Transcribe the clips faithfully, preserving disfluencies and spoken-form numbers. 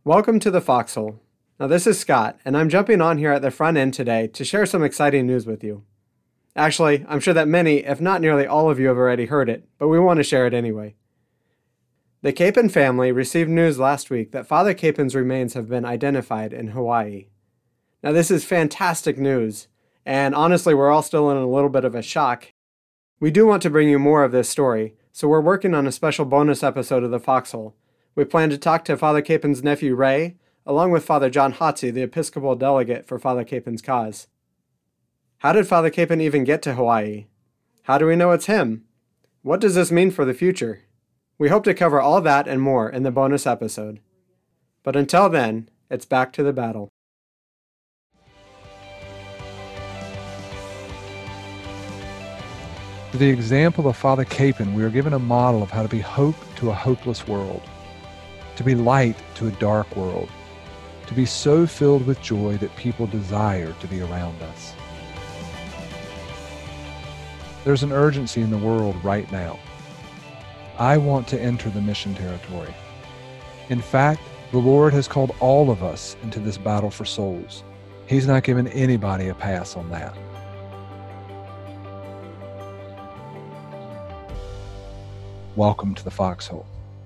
Welcome to the Foxhole. Now this is Scott, and I'm jumping on here at the front end today to share some exciting news with you. Actually, I'm sure that many, if not nearly all of you have already heard it, but we want to share it anyway. The Capon family received news last week that Father Capon's remains have been identified in Hawaii. Now this is fantastic news, and honestly we're all still in a little bit of a shock. We do want to bring you more of this story, so we're working on a special bonus episode of the Foxhole. We plan to talk to Father Capon's nephew Ray, along with Father John Hotze, the Episcopal delegate for Father Capon's cause. How did Father Capon even get to Hawaii? How do we know it's him? What does this mean for the future? We hope to cover all that and more in the bonus episode. But until then, it's back to the battle. Through the example of Father Capon, we are given a model of how to be hope to a hopeless world, to be light to a dark world, to be so filled with joy that people desire to be around us. There's an urgency in the world right now. I want to enter the mission territory. In fact, the Lord has called all of us into this battle for souls. He's not given anybody a pass on that. Welcome to the Foxhole.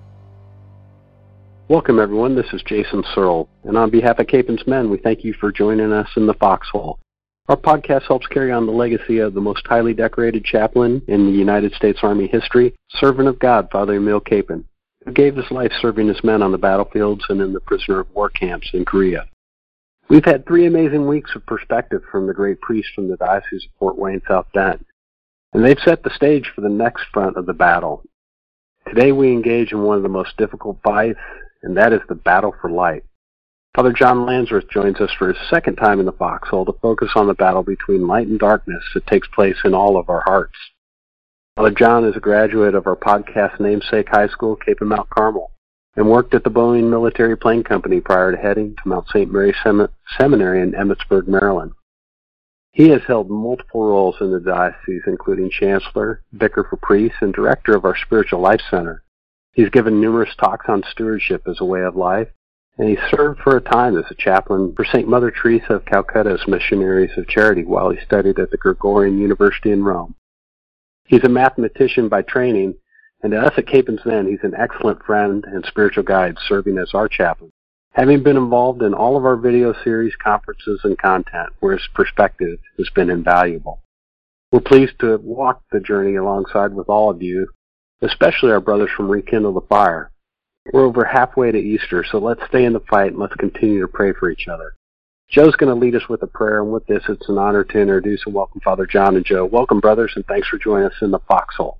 Welcome, everyone. This is Jason Searle, and on behalf of Capon's Men, we thank you for joining us in the Foxhole. Our podcast helps carry on the legacy of the most highly decorated chaplain in the United States Army history, servant of God, Father Emil Capon, who gave his life serving his men on the battlefields and in the prisoner of war camps in Korea. We've had three amazing weeks of perspective from the great priest from the Diocese of Fort Wayne, South Bend, and they've set the stage for the next front of the battle. Today we engage in one of the most difficult fights, and that is the battle for light. Father John Landsworth joins us for his second time in the Foxhole to focus on the battle between light and darkness that takes place in all of our hearts. Father John is a graduate of our podcast namesake high school, Cape and Mount Carmel, and worked at the Boeing Military Plane Company prior to heading to Mount Saint Mary Sem- Seminary in Emmitsburg, Maryland. He has held multiple roles in the diocese, including Chancellor, Vicar for Priests, and Director of our Spiritual Life Center. He's given numerous talks on stewardship as a way of life, and he served for a time as a chaplain for Saint Mother Teresa of Calcutta's Missionaries of Charity while he studied at the Gregorian University in Rome. He's a mathematician by training, and to us at Capon's Men, he's an excellent friend and spiritual guide serving as our chaplain, having been involved in all of our video series, conferences, and content where his perspective has been invaluable. We're pleased to walk the journey alongside with all of you, especially our brothers from Rekindle the Fire. We're over halfway to Easter, so let's stay in the fight and let's continue to pray for each other. Joe's going to lead us with a prayer, and with this, it's an honor to introduce and welcome Father John and Joe. Welcome, brothers, and thanks for joining us in the Foxhole.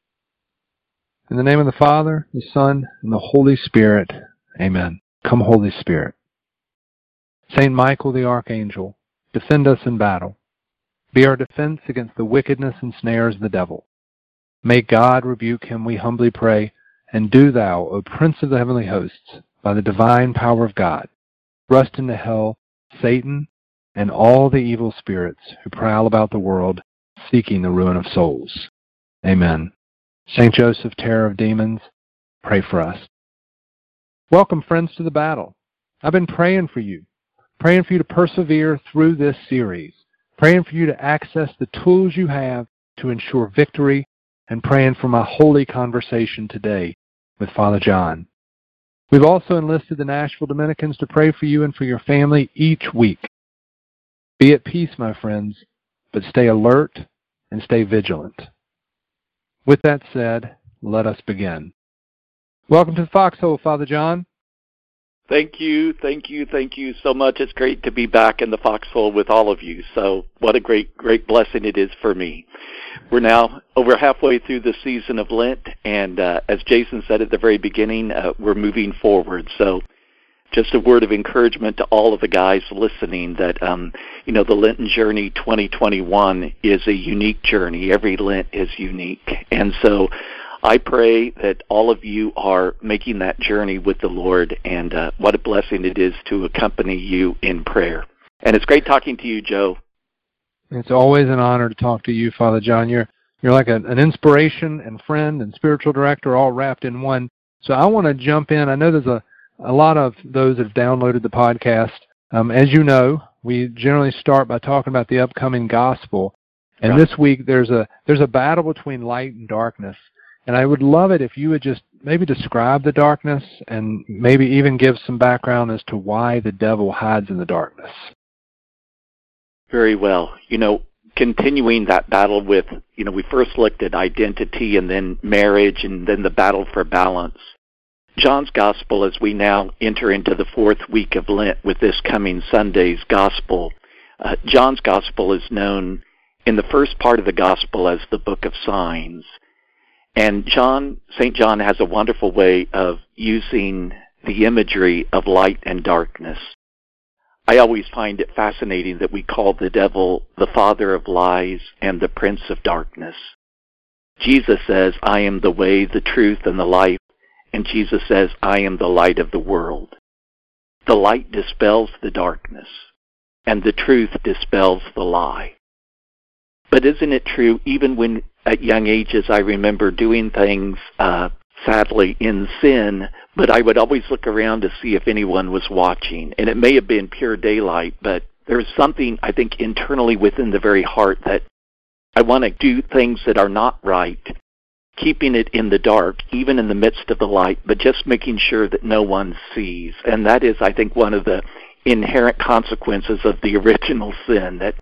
In the name of the Father, the Son, and the Holy Spirit, amen. Come, Holy Spirit. Saint Michael the Archangel, defend us in battle. Be our defense against the wickedness and snares of the devil. May God rebuke him, we humbly pray, and do thou, O Prince of the heavenly hosts, by the divine power of God, thrust into hell Satan and all the evil spirits who prowl about the world, seeking the ruin of souls. Amen. Saint Joseph, terror of demons, pray for us. Welcome, friends, to the battle. I've been praying for you, praying for you to persevere through this series, praying for you to access the tools you have to ensure victory, and praying for my holy conversation today with Father John. We've also enlisted the Nashville Dominicans to pray for you and for your family each week. Be at peace, my friends, but stay alert and stay vigilant. With that said, let us begin. Welcome to the Foxhole, Father John. Thank you, thank you, thank you so much. It's great to be back in the Foxhole with all of you. So what a great, great blessing it is for me. We're now over halfway through the season of Lent, and uh, as Jason said at the very beginning, uh, we're moving forward. So just a word of encouragement to all of the guys listening that, um, you know, the Lenten Journey twenty twenty-one is a unique journey. Every Lent is unique. And so I pray that all of you are making that journey with the Lord, and uh, what a blessing it is to accompany you in prayer. And it's great talking to you, Joe. It's always an honor to talk to you, Father John. You're you're like a, an inspiration and friend and spiritual director all wrapped in one. So I want to jump in. I know there's a, a lot of those that have downloaded the podcast, um, as you know, we generally start by talking about the upcoming gospel. And Right. this week there's a there's a battle between light and darkness. And I would love it if you would just maybe describe the darkness and maybe even give some background as to why the devil hides in the darkness. Very well. You know, continuing that battle with, you know, we first looked at identity and then marriage and then the battle for balance. John's Gospel, as we now enter into the fourth week of Lent with this coming Sunday's Gospel, uh, John's Gospel is known in the first part of the Gospel as the Book of Signs. And John, Saint John has a wonderful way of using the imagery of light and darkness. I always find it fascinating that we call the devil the father of lies and the prince of darkness. Jesus says, I am the way, the truth, and the life. And Jesus says, I am the light of the world. The light dispels the darkness, and the truth dispels the lie. But isn't it true, even when at young ages I remember doing things, uh, sadly, in sin, but I would always look around to see if anyone was watching. And it may have been pure daylight, but there's something, I think, internally within the very heart that I want to do things that are not right, keeping it in the dark, even in the midst of the light, but just making sure that no one sees. And that is, I think, one of the inherent consequences of the original sin, that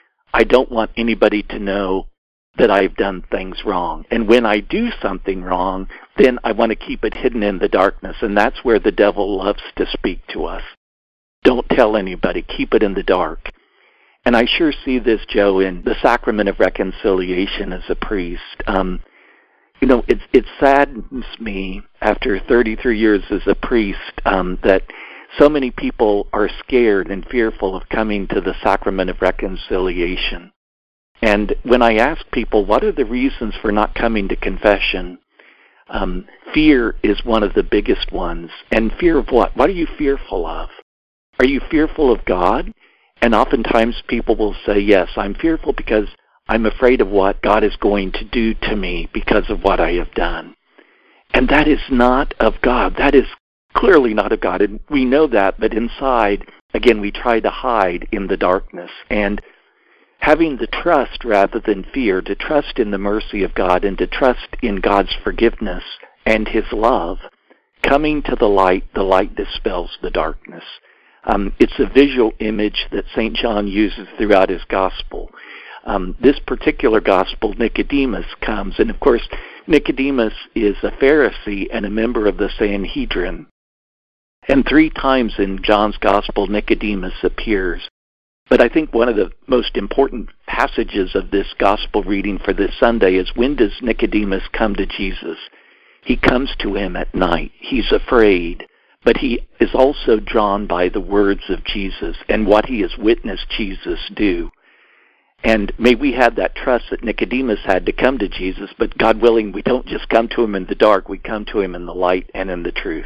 I don't want anybody to know that I've done things wrong. And when I do something wrong, then I want to keep it hidden in the darkness. And that's where the devil loves to speak to us. Don't tell anybody. Keep it in the dark. And I sure see this, Joe, in the sacrament of reconciliation as a priest. Um, you know, it, it saddens me after thirty-three years as a priest um, that so many people are scared and fearful of coming to the sacrament of reconciliation. And when I ask people, what are the reasons for not coming to confession? Um, fear is one of the biggest ones. And fear of what? What are you fearful of? Are you fearful of God? And oftentimes people will say, yes, I'm fearful because I'm afraid of what God is going to do to me because of what I have done. And that is not of God. That is clearly not of God. And we know that, but inside, again, we try to hide in the darkness. And having the trust rather than fear, to trust in the mercy of God and to trust in God's forgiveness and His love, coming to the light, the light dispels the darkness. Um, it's a visual image that Saint John uses throughout his gospel. Um, this particular gospel, Nicodemus comes, and of course, Nicodemus is a Pharisee and a member of the Sanhedrin. And three times in John's gospel, Nicodemus appears. But I think one of the most important passages of this gospel reading for this Sunday is, when does Nicodemus come to Jesus? He comes to him at night. He's afraid, but he is also drawn by the words of Jesus and what he has witnessed Jesus do. And may we have that trust that Nicodemus had to come to Jesus, but God willing, we don't just come to him in the dark, we come to him in the light and in the truth.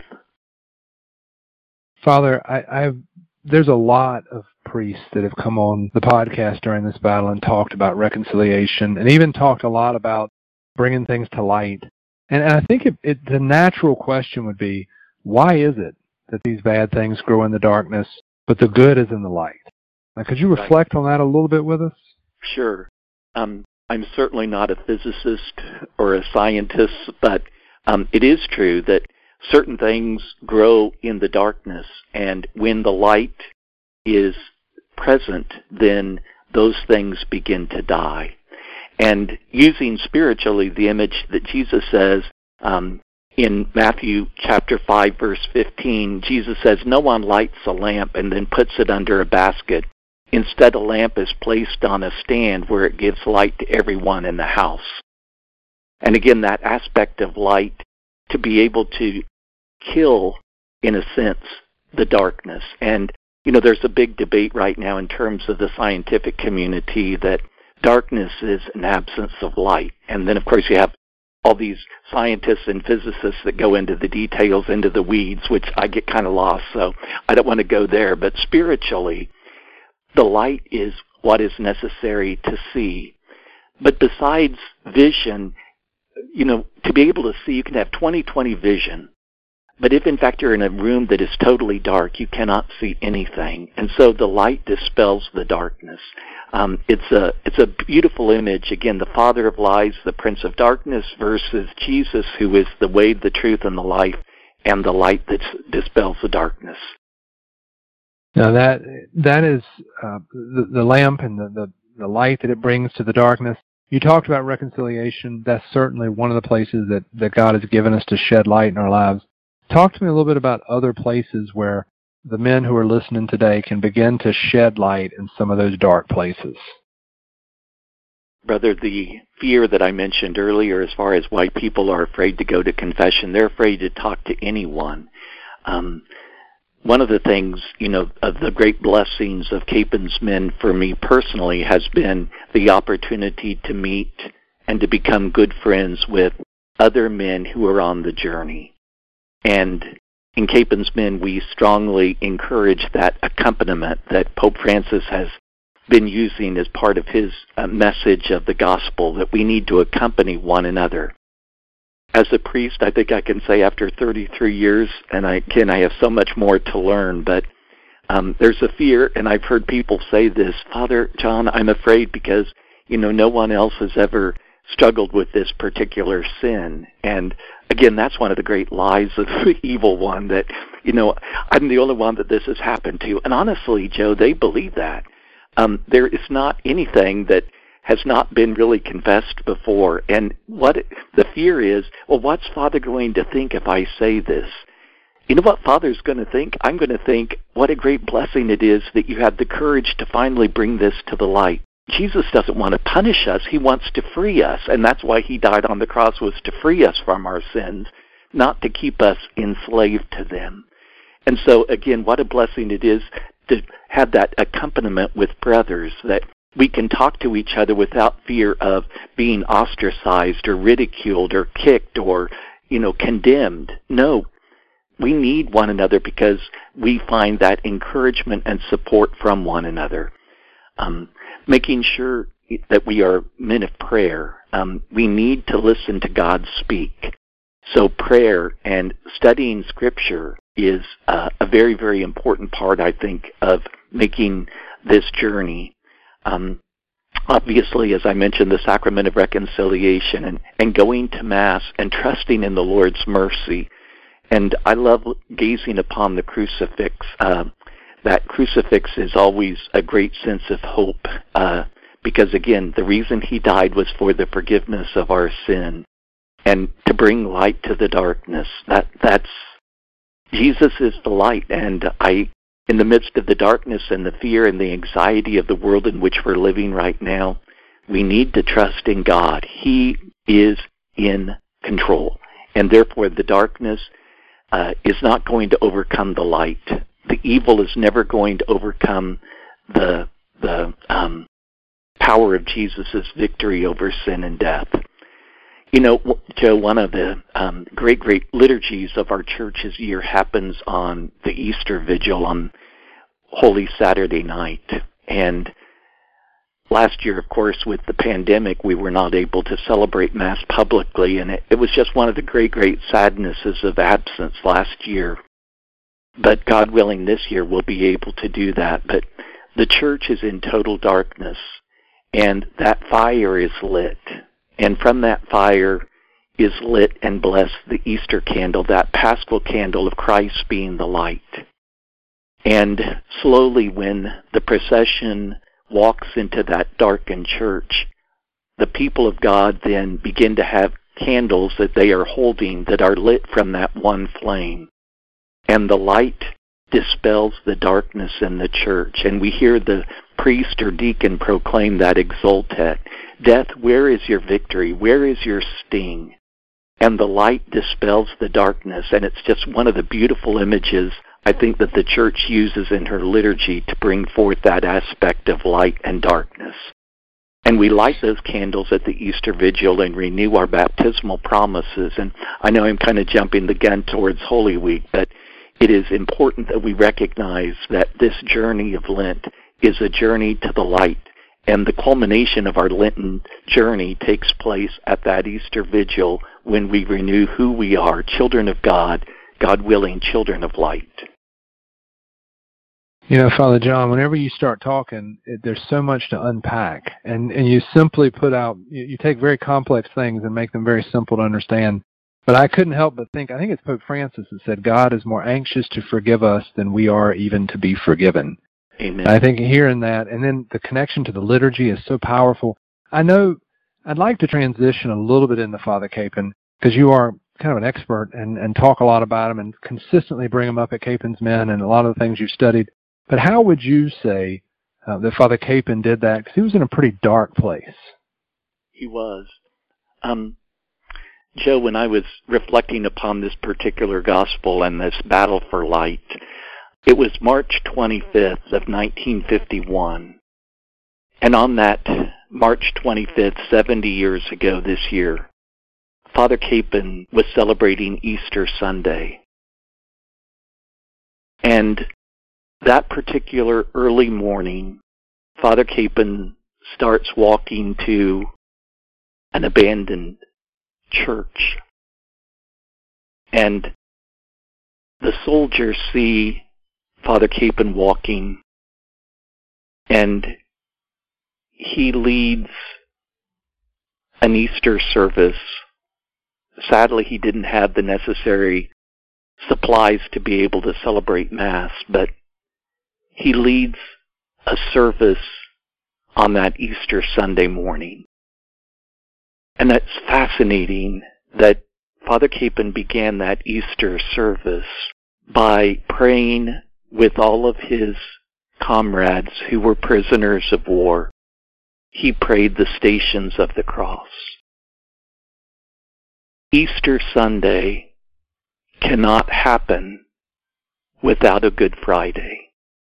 Father, I, I've, there's a lot of priests that have come on the podcast during this battle and talked about reconciliation, and even talked a lot about bringing things to light. And, and I think it, it, the natural question would be, why is it that these bad things grow in the darkness, but the good is in the light? Now, could you reflect on that a little bit with us? Sure. Um, I'm certainly not a physicist or a scientist, but um, it is true that certain things grow in the darkness, and when the light is present, then those things begin to die. And using spiritually the image that Jesus says um, in Matthew chapter five, verse fifteen, Jesus says, no one lights a lamp and then puts it under a basket. Instead, a lamp is placed on a stand where it gives light to everyone in the house. And again, that aspect of light, to be able to kill, in a sense, the darkness. And, you know, there's a big debate right now in terms of the scientific community that darkness is an absence of light. And then, of course, you have all these scientists and physicists that go into the details, into the weeds, which I get kind of lost, so I don't want to go there. But spiritually, the light is what is necessary to see. But besides vision, you know, to be able to see, you can have twenty twenty vision. But if, in fact, you're in a room that is totally dark, you cannot see anything. And so the light dispels the darkness. Um, it's a it's a beautiful image. Again, the father of lies, the prince of darkness, versus Jesus, who is the way, the truth, and the life, and the light that dispels the darkness. Now that that is uh, the, the lamp and the, the, the light that it brings to the darkness. You talked about reconciliation. That's certainly one of the places that, that God has given us to shed light in our lives. Talk to me a little bit about other places where the men who are listening today can begin to shed light in some of those dark places. Brother, the fear that I mentioned earlier as far as why people are afraid to go to confession, they're afraid to talk to anyone. Um, one of the things, you know, of the great blessings of Capen's Men for me personally has been the opportunity to meet and to become good friends with other men who are on the journey. And in Capen's Men, we strongly encourage that accompaniment that Pope Francis has been using as part of his uh, message of the gospel, that we need to accompany one another. As a priest, I think I can say after thirty-three years, and I, again, I have so much more to learn, but um, there's a fear, and I've heard people say this, Father John, I'm afraid because, you know, no one else has ever struggled with this particular sin. And again, that's one of the great lies of the evil one, that, you know, I'm the only one that this has happened to. And honestly, Joe, they believe that. Um, there is not anything that has not been really confessed before. And what it, the fear is, well, what's Father going to think if I say this? You know what Father's going to think? I'm going to think, what a great blessing it is that you had the courage to finally bring this to the light. Jesus doesn't want to punish us. He wants to free us. And that's why he died on the cross, was to free us from our sins, not to keep us enslaved to them. And so, again, what a blessing it is to have that accompaniment with brothers, that we can talk to each other without fear of being ostracized or ridiculed or kicked or, you know, condemned. No, we need one another because we find that encouragement and support from one another. Um, making sure that we are men of prayer. Um, we need to listen to God speak. So prayer and studying Scripture is uh, a very, very important part, I think, of making this journey. Um, obviously, as I mentioned, the sacrament of reconciliation and, and going to Mass and trusting in the Lord's mercy. And I love gazing upon the crucifix. Uh, that crucifix is always a great sense of hope uh, because, again, the reason he died was for the forgiveness of our sin and to bring light to the darkness. That that's Jesus is the light, and I, in the midst of the darkness and the fear and the anxiety of the world in which we're living right now, we need to trust in God. He is in control, and therefore the darkness uh, is not going to overcome the light. The evil is never going to overcome the the um, power of Jesus' victory over sin and death. You know, Joe, one of the um, great, great liturgies of our church's year happens on the Easter Vigil on Holy Saturday night. And last year, of course, with the pandemic, we were not able to celebrate Mass publicly, and it, it was just one of the great, great sadnesses of absence last year. But God willing, this year we'll be able to do that. But the church is in total darkness, and that fire is lit. And from that fire is lit and blessed the Easter candle, that Paschal candle of Christ being the light. And slowly, when the procession walks into that darkened church, the people of God then begin to have candles that they are holding that are lit from that one flame. And the light dispels the darkness in the church. And we hear the priest or deacon proclaim that exultet. Death, where is your victory? Where is your sting? And the light dispels the darkness. And it's just one of the beautiful images, I think, that the church uses in her liturgy to bring forth that aspect of light and darkness. And we light those candles at the Easter Vigil and renew our baptismal promises. And I know I'm kind of jumping the gun towards Holy Week, but it is important that we recognize that this journey of Lent is a journey to the light. And the culmination of our Lenten journey takes place at that Easter Vigil when we renew who we are, children of God, God willing, children of light. You know, Father John, whenever you start talking, it, there's so much to unpack. And, and you simply put out, you, you take very complex things and make them very simple to understand. But I couldn't help but think, I think it's Pope Francis that said, God is more anxious to forgive us than we are even to be forgiven. Amen. I think hearing that, and then the connection to the liturgy is so powerful. I know I'd like to transition a little bit into Father Capon, because you are kind of an expert and, and talk a lot about him and consistently bring him up at Capon's Men and a lot of the things you've studied. But how would you say uh, that Father Capon did that? Because he was in a pretty dark place. He was. Um, Joe, when I was reflecting upon this particular gospel and this battle for light, it was March twenty-fifth of nineteen fifty-one. And on that March twenty-fifth, seventy years ago this year, Father Capon was celebrating Easter Sunday. And that particular early morning, Father Capon starts walking to an abandoned church. And the soldiers see Father Capon walking, and he leads an Easter service. Sadly, he didn't have the necessary supplies to be able to celebrate Mass, but he leads a service on that Easter Sunday morning. And that's fascinating that Father Capon began that Easter service by praying with all of his comrades who were prisoners of war. He prayed the Stations of the Cross. Easter Sunday cannot happen without a Good Friday.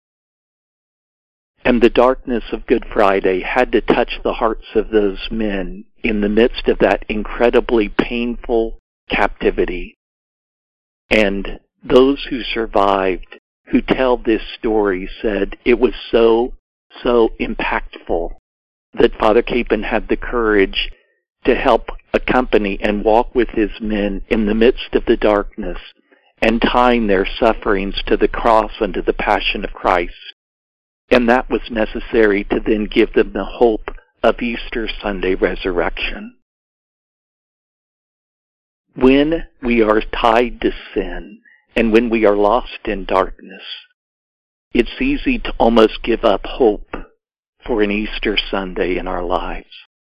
And the darkness of Good Friday had to touch the hearts of those men in the midst of that incredibly painful captivity. And those who survived, who tell this story, said it was so, so impactful that Father Capon had the courage to help accompany and walk with his men in the midst of the darkness and tying their sufferings to the cross and to the passion of Christ. And that was necessary to then give them the hope of Easter Sunday resurrection. When we are tied to sin and when we are lost in darkness, it's easy to almost give up hope for an Easter Sunday in our lives.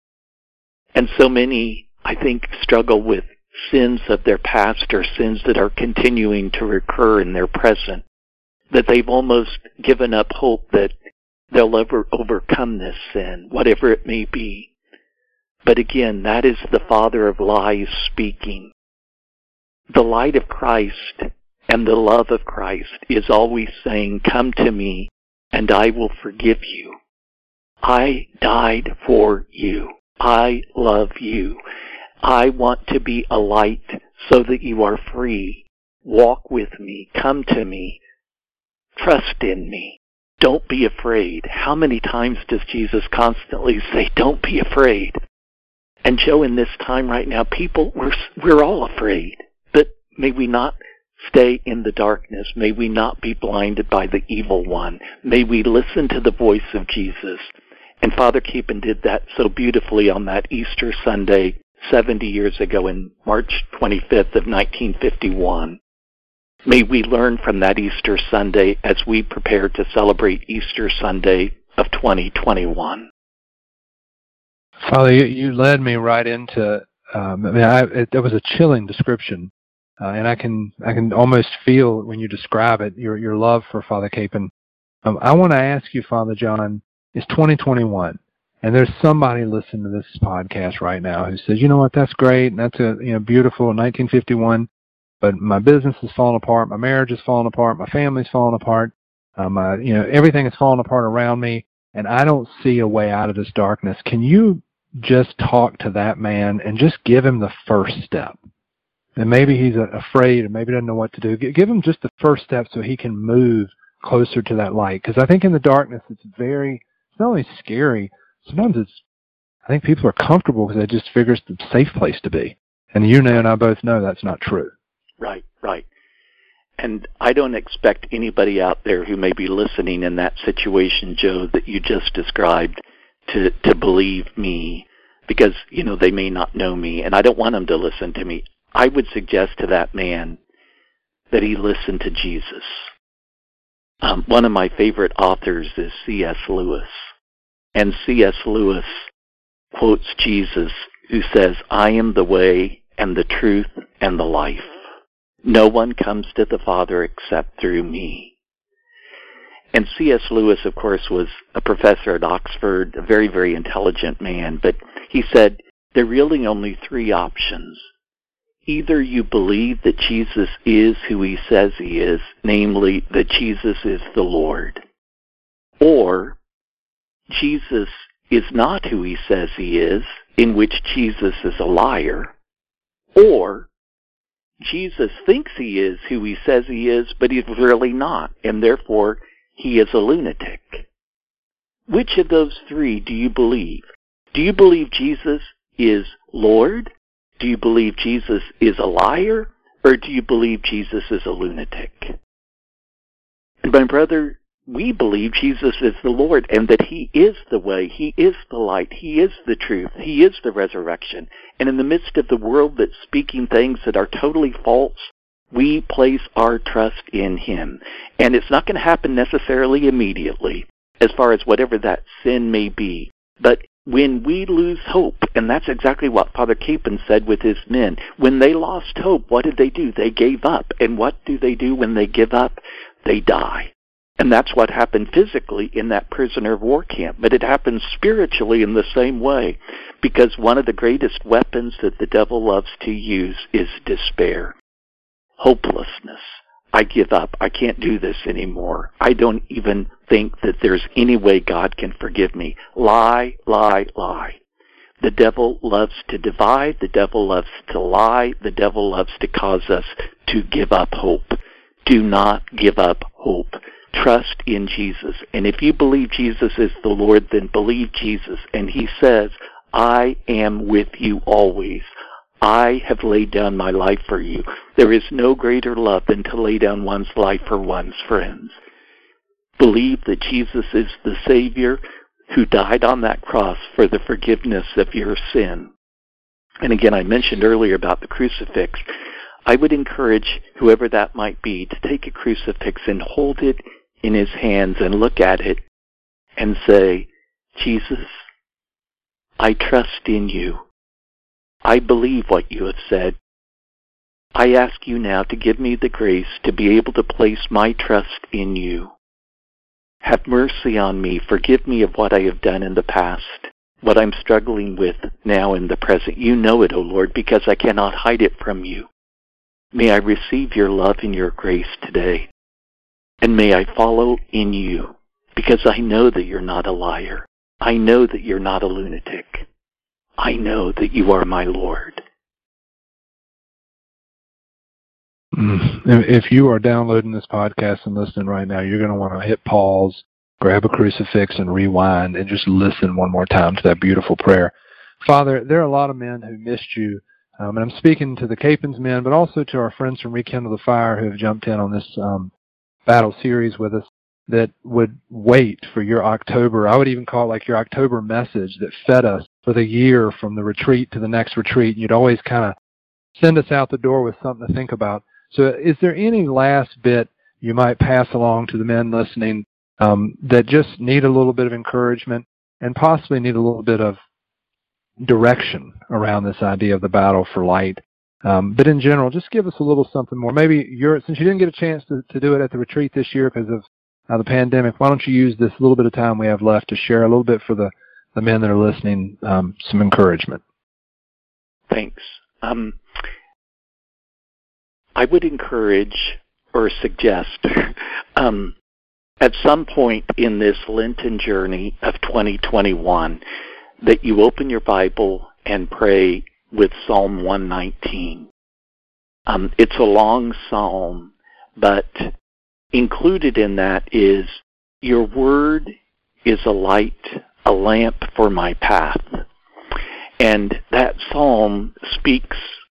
And so many, I think, struggle with sins of their past or sins that are continuing to recur in their present, that they've almost given up hope that they'll ever overcome this sin, whatever it may be. But again, that is the father of lies speaking. The light of Christ and the love of Christ is always saying, come to me and I will forgive you. I died for you. I love you. I want to be a light so that you are free. Walk with me. Come to me. Trust in me. Don't be afraid. How many times does Jesus constantly say, don't be afraid? And Joe, in this time right now, people, we're, we're all afraid. But may we not stay in the darkness. May we not be blinded by the evil one. May we listen to the voice of Jesus. And Father Capon did that so beautifully on that Easter Sunday seventy years ago in March twenty-fifth of nineteen fifty-one. May we learn from that Easter Sunday as we prepare to celebrate Easter Sunday of twenty twenty-one. Father, you, you led me right into, um, I mean, I, it, it was a chilling description, uh, and I can I can almost feel when you describe it, your your love for Father Capon. Um, I want to ask you, Father John, it's twenty twenty-one, and there's somebody listening to this podcast right now who says, you know what, that's great, and that's a you know beautiful nineteen fifty-one, but my business is falling apart, my marriage is falling apart, my family's falling apart, um, uh, you know everything is falling apart around me, and I don't see a way out of this darkness. Can you just talk to that man and just give him the first step? And maybe he's afraid and maybe doesn't know what to do. Give him just the first step so he can move closer to that light. Because I think in the darkness, it's very, it's not only scary, sometimes it's, I think people are comfortable because they just figure it's the safe place to be. And you know and I both know that's not true. Right, right. And I don't expect anybody out there who may be listening in that situation, Joe, that you just described, to, to believe me, because, you know, they may not know me, and I don't want them to listen to me. I would suggest to that man that he listen to Jesus. Um, one of my favorite authors is C S Lewis, and C S Lewis quotes Jesus, who says, "I am the way and the truth and the life. No one comes to the Father except through me." And C S Lewis, of course, was a professor at Oxford, a very, very intelligent man, but he said, there are really only three options. Either you believe that Jesus is who he says he is, namely that Jesus is the Lord, or Jesus is not who he says he is, in which Jesus is a liar, or Jesus thinks he is who he says he is, but he's really not, and therefore he is a lunatic. Which of those three do you believe? Do you believe Jesus is Lord? Do you believe Jesus is a liar? Or do you believe Jesus is a lunatic? And my brother, we believe Jesus is the Lord and that he is the way, he is the light, he is the truth, he is the resurrection. And in the midst of the world that's speaking things that are totally false, we place our trust in him. And it's not going to happen necessarily immediately, as far as whatever that sin may be. But when we lose hope, and that's exactly what Father Capon said with his men, when they lost hope, what did they do? They gave up. And what do they do when they give up? They die. And that's what happened physically in that prisoner of war camp. But it happens spiritually in the same way, because one of the greatest weapons that the devil loves to use is despair, hopelessness. I give up. I can't do this anymore. I don't even think that there's any way God can forgive me. Lie, lie, lie. The devil loves to divide. The devil loves to lie. The devil loves to cause us to give up hope. Do not give up hope. Trust in Jesus. And if you believe Jesus is the Lord, then believe Jesus. And he says, I am with you always. I have laid down my life for you. There is no greater love than to lay down one's life for one's friends. Believe that Jesus is the Savior who died on that cross for the forgiveness of your sin. And again, I mentioned earlier about the crucifix. I would encourage whoever that might be to take a crucifix and hold it in his hands and look at it and say, Jesus, I trust in you. I believe what you have said. I ask you now to give me the grace to be able to place my trust in you. Have mercy on me. Forgive me of what I have done in the past, what I'm struggling with now in the present. You know it, O Lord, because I cannot hide it from you. May I receive your love and your grace today. And may I follow in you, because I know that you're not a liar. I know that you're not a lunatic. I know that you are my Lord. If you are downloading this podcast and listening right now, you're going to want to hit pause, grab a crucifix, and rewind, and just listen one more time to that beautiful prayer. Father, there are a lot of men who missed you, um, and I'm speaking to the Capons men, but also to our friends from Rekindle the Fire who have jumped in on this um, battle series with us, that would wait for your October, I would even call it like your October message that fed us for the year from the retreat to the next retreat. You'd always kind of send us out the door with something to think about. So is there any last bit you might pass along to the men listening um, that just need a little bit of encouragement and possibly need a little bit of direction around this idea of the battle for light? Um, but in general, just give us a little something more. Maybe you're, since you didn't get a chance to, to do it at the retreat this year because of uh, the pandemic, why don't you use this little bit of time we have left to share a little bit for the, the men that are listening, um, some encouragement. Thanks. Um, I would encourage or suggest um, at some point in this Lenten journey of twenty twenty-one that you open your Bible and pray with Psalm one nineteen. Um, it's a long psalm, but included in that is, your word is a light, a lamp for my path. And that psalm speaks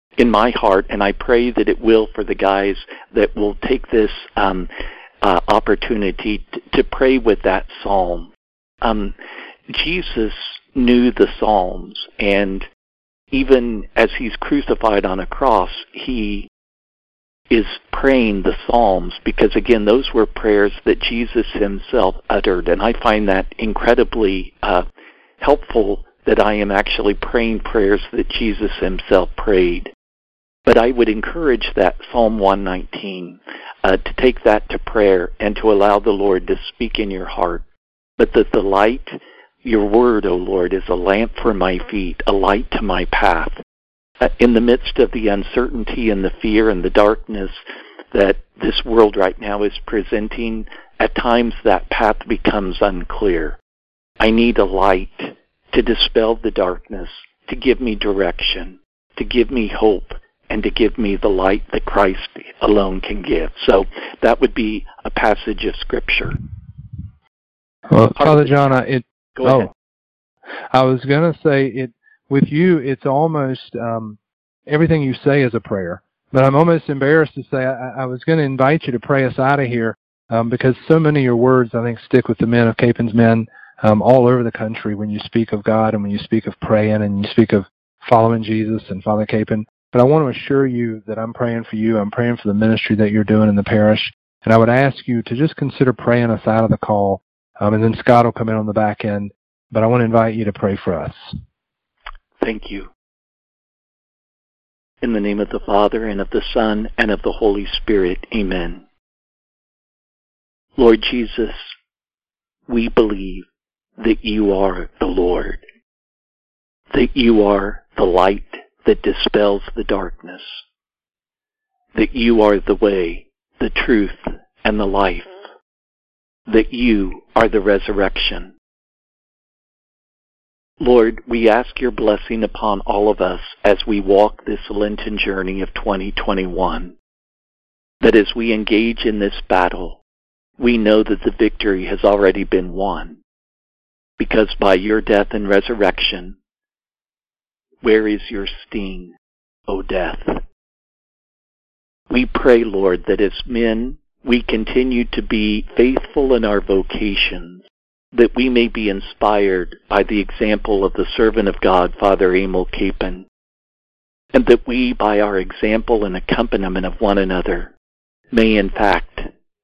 in my heart, and I pray that it will for the guys that will take this um, uh, opportunity t- to pray with that psalm. Um, Jesus knew the Psalms, and even as he's crucified on a cross, he is praying the Psalms, because again, those were prayers that Jesus himself uttered, and I find that incredibly uh, helpful, that I am actually praying prayers that Jesus himself prayed. But I would encourage that Psalm one nineteen, uh, to take that to prayer and to allow the Lord to speak in your heart. But that the light, your word, O Lord, is a lamp for my feet, a light to my path. Uh, in the midst of the uncertainty and the fear and the darkness that this world right now is presenting, at times that path becomes unclear. I need a light to dispel the darkness, to give me direction, to give me hope, and to give me the light that Christ alone can give. So that would be a passage of Scripture. Well, Father John, I, it, Go ahead. Oh, I was going to say, it with you, it's almost um, everything you say is a prayer. But I'm almost embarrassed to say I, I was going to invite you to pray us out of here um, because so many of your words, I think, stick with the men of Capen's Men um, all over the country when you speak of God and when you speak of praying and you speak of following Jesus and Father Capen. But I want to assure you that I'm praying for you. I'm praying for the ministry that you're doing in the parish. And I would ask you to just consider praying us out of the call. Um, and then Scott will come in on the back end. But I want to invite you to pray for us. Thank you. In the name of the Father, and of the Son, and of the Holy Spirit, amen. Lord Jesus, we believe that you are the Lord, that you are the light that dispels the darkness, that you are the way, the truth, and the life, that you are the resurrection. Lord, we ask your blessing upon all of us as we walk this Lenten journey of twenty twenty-one, that as we engage in this battle, we know that the victory has already been won, because by your death and resurrection, where is your sting, O death? We pray, Lord, that as men we continue to be faithful in our vocations, that we may be inspired by the example of the servant of God, Father Emil Capen, and that we, by our example and accompaniment of one another, may in fact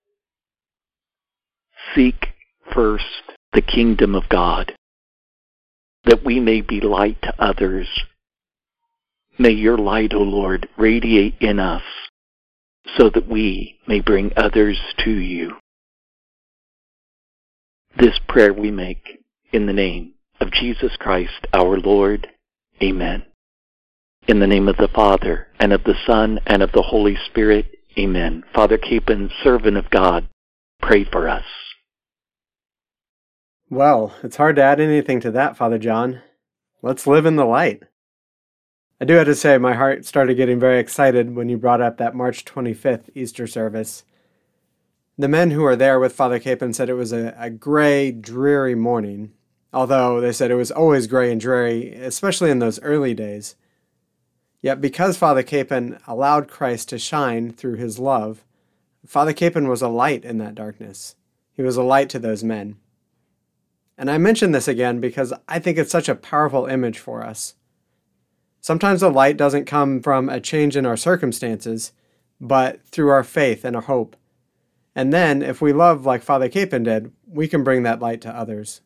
seek first the kingdom of God, that we may be light to others. May your light, O Lord, radiate in us so that we may bring others to you. This prayer we make in the name of Jesus Christ, our Lord. Amen. In the name of the Father, and of the Son, and of the Holy Spirit. Amen. Father Capen, servant of God, pray for us. Well, it's hard to add anything to that, Father John. Let's live in the light. I do have to say, my heart started getting very excited when you brought up that March twenty-fifth Easter service. The men who were there with Father Capen said it was a, a gray, dreary morning, although they said it was always gray and dreary, especially in those early days. Yet because Father Capen allowed Christ to shine through his love, Father Capen was a light in that darkness. He was a light to those men. And I mention this again because I think it's such a powerful image for us. Sometimes the light doesn't come from a change in our circumstances, but through our faith and our hope. And then, if we love like Father Capen did, we can bring that light to others.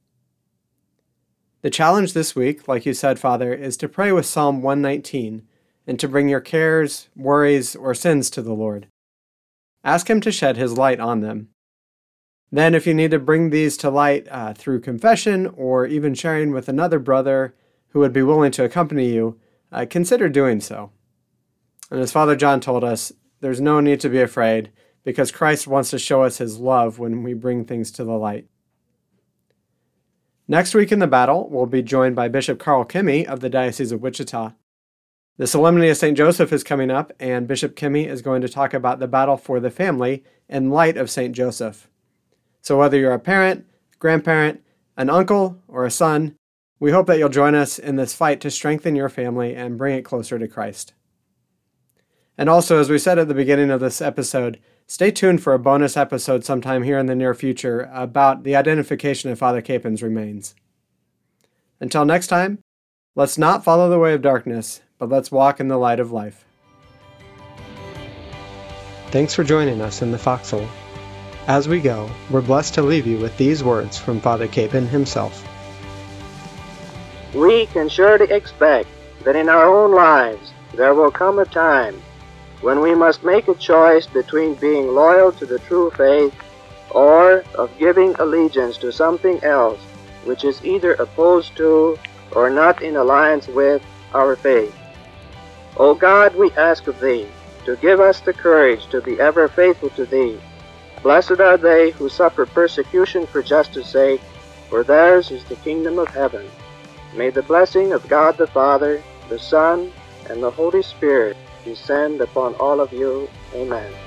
The challenge this week, like you said, Father, is to pray with Psalm one nineteen and to bring your cares, worries, or sins to the Lord. Ask him to shed his light on them. Then, if you need to bring these to light uh, through confession or even sharing with another brother who would be willing to accompany you, uh, consider doing so. And as Father John told us, there's no need to be afraid, because Christ wants to show us his love when we bring things to the light. Next week in the battle, we'll be joined by Bishop Carl Kimmy of the Diocese of Wichita. The Solemnity of Saint Joseph is coming up, and Bishop Kimmy is going to talk about the battle for the family in light of Saint Joseph. So whether you're a parent, grandparent, an uncle, or a son, we hope that you'll join us in this fight to strengthen your family and bring it closer to Christ. And also, as we said at the beginning of this episode, stay tuned for a bonus episode sometime here in the near future about the identification of Father Capen's remains. Until next time, let's not follow the way of darkness, but let's walk in the light of life. Thanks for joining us in the Foxhole. As we go, we're blessed to leave you with these words from Father Capen himself. We can surely expect that in our own lives there will come a time when we must make a choice between being loyal to the true faith or of giving allegiance to something else which is either opposed to or not in alliance with our faith. O God, we ask of Thee to give us the courage to be ever faithful to Thee. Blessed are they who suffer persecution for justice' sake, for theirs is the kingdom of heaven. May the blessing of God the Father, the Son, and the Holy Spirit descend upon all of you. Amen.